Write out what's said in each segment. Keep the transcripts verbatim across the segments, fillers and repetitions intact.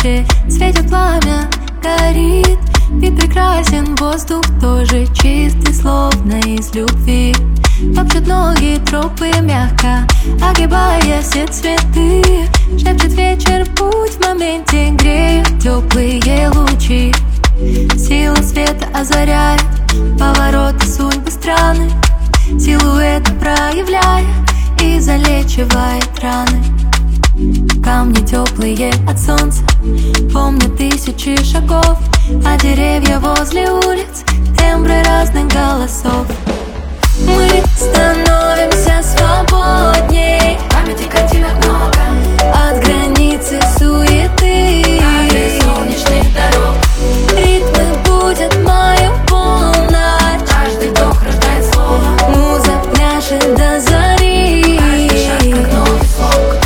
свечи, светит пламя, горит. Вид прекрасен, воздух тоже чистый, словно из любви. Топчут ноги тропы мягко, огибая все цветы. Шепчет вечер, путь в моменте греет теплые лучи. Сила света озаряет повороты судьбы страны, силуэты проявляя и залечивает раны. Камни теплые от солнца помнят тысячи шагов, а деревья возле улиц тембры разных голосов. Мы становимся свободней, памяти картинок много, от границы суеты, каждой солнечных дорог. Ритмы будут мою полночь, каждый вдох рождает слово. Муза пляшет до зари, каждый шаг как новый слог.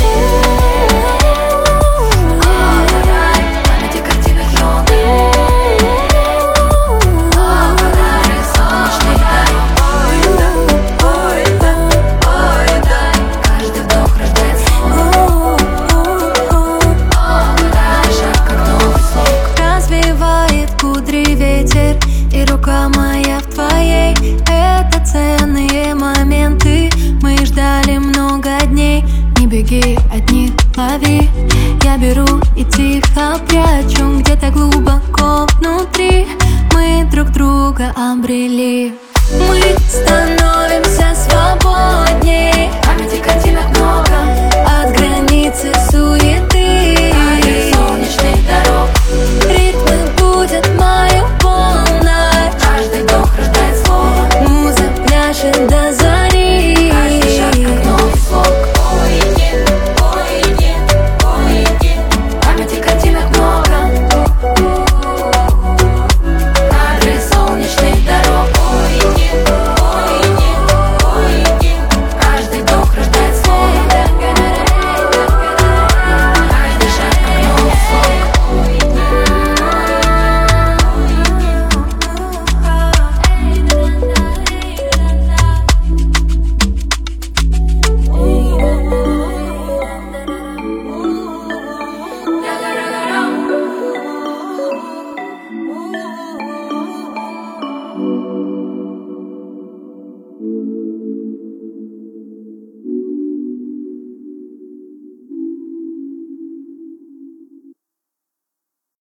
Памяти картинок много, каждой солнечных дорог. Ой, да, ой, да, каждый вдох рождает слово. Каждый шаг как новый слог. развивает кудри ветер, и рука моя в твоей. Это ценные моменты, мы ждали много дней. Не беги от них, лови. Я беру и тихо прячу где-то глубоко внутри. Мы друг друга обрели. Мы становимся свободными.